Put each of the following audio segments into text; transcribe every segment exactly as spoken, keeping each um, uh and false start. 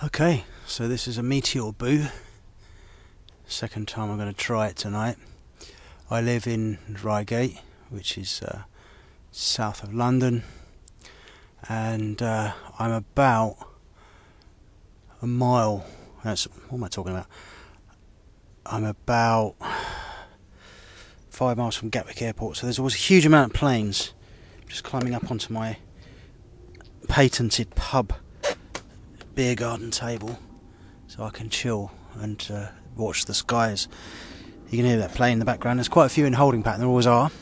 Okay, so this is a meteor boo. Second time I'm going to try it tonight. I live in Reigate, which is uh, south of London, and uh, I'm about a mile. That's, what am I talking about? I'm about five miles from Gatwick Airport, so there's always a huge amount of planes. I'm just climbing up onto my patented pub beer garden table so I can chill and uh, watch the skies. You can hear that plane in the background. There's quite a few in holding pattern, there always are.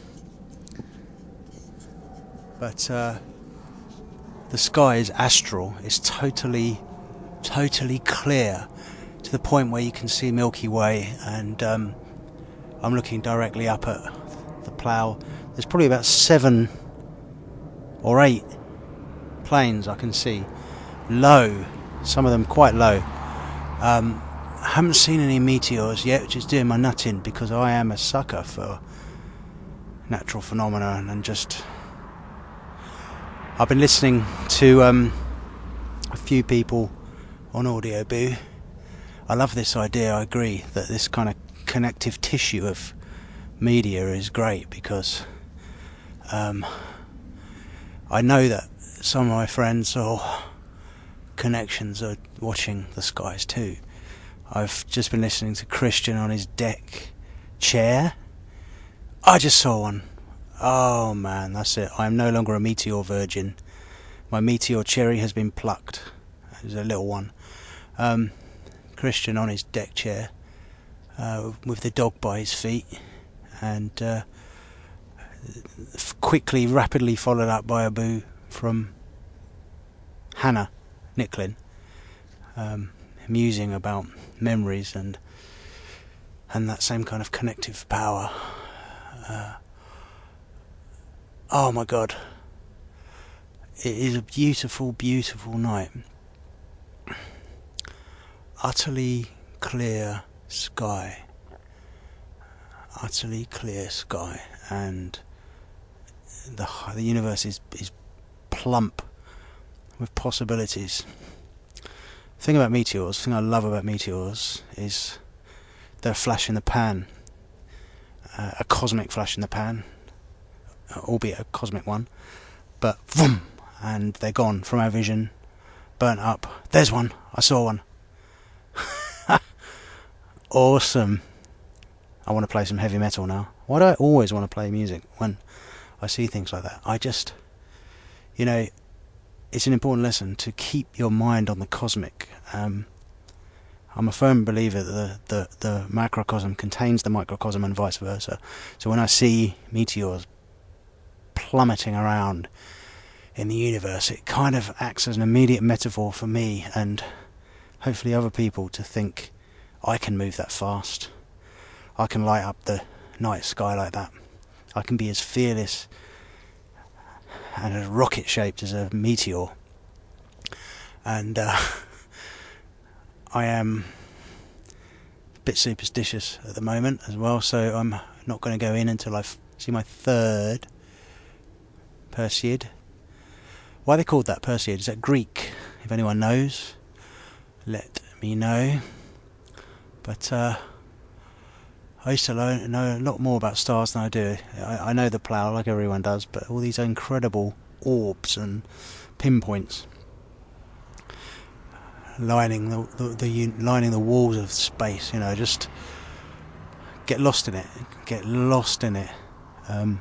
But uh, the sky is astral. It's totally, totally clear to the point where you can see Milky Way, and um, I'm looking directly up at the plough. There's probably about seven or eight planes I can see. Low, some of them quite low. Um, I haven't seen any meteors yet, which is doing my nut in, because I am a sucker for natural phenomena, and just I've been listening to um, a few people on Audio Boo. I love this idea. I agree that this kind of connective tissue of media is great, because um, I know that some of my friends or connections are watching the skies too. I've just been listening to Christian on his deck chair. I just saw one. Oh man, that's it. I am no longer a meteor virgin. My meteor cherry has been plucked. There's a little one. Um, Christian on his deck chair uh, with the dog by his feet, and uh, quickly, rapidly followed up by a boo from Hannah Nicklin, um, musing about memories and and that same kind of connective power. Uh, oh my God, it is a beautiful, beautiful night. Utterly clear sky, utterly clear sky, and the the universe is is plump with possibilities. The thing about meteors, the thing I love about meteors is they're a flash in the pan, uh, a cosmic flash in the pan, uh, albeit a cosmic one, but vroom, and they're gone from our vision, burnt up. There's one, I saw one. Awesome. I want to play some heavy metal now. Why do I always want to play music when I see things like that? I just, you know, it's an important lesson to keep your mind on the cosmic. Um, I'm a firm believer that the, the, the macrocosm contains the microcosm and vice versa. So when I see meteors plummeting around in the universe, it kind of acts as an immediate metaphor for me and hopefully other people to think, I can move that fast. I can light up the night sky like that. I can be as fearless and as rocket shaped as a meteor. And uh, I am a bit superstitious at the moment as well, so I'm not going to go in until I f- see my third Perseid. Why are they called that, Perseid? Is that Greek? If anyone knows, let me know. But uh, I used to lo- know a lot more about stars than I do. I, I know the plough like everyone does, but all these incredible orbs and pinpoints lining the, the, the lining the walls of space. You know, just get lost in it. Get lost in it. Um,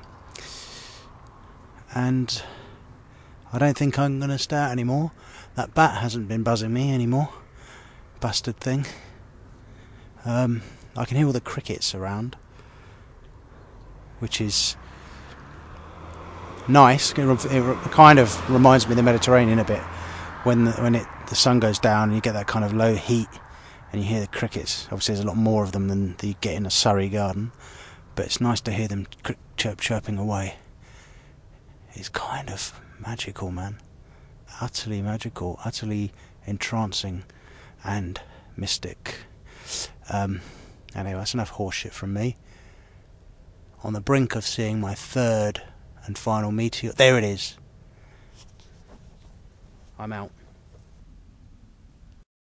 and I don't think I'm going to stay out anymore. That bat hasn't been buzzing me anymore. Bastard thing. Um, I can hear all the crickets around, which is nice. It kind of reminds me of the Mediterranean a bit, when the, when it the sun goes down and you get that kind of low heat and you hear the crickets. Obviously there's a lot more of them than you get in a Surrey garden, but it's nice to hear them chirp chirping away. It's kind of magical, man. Utterly magical, utterly entrancing and mystic. Um, anyway, that's enough horseshit from me. On the brink of seeing my third and final meteor. There it is. I'm out.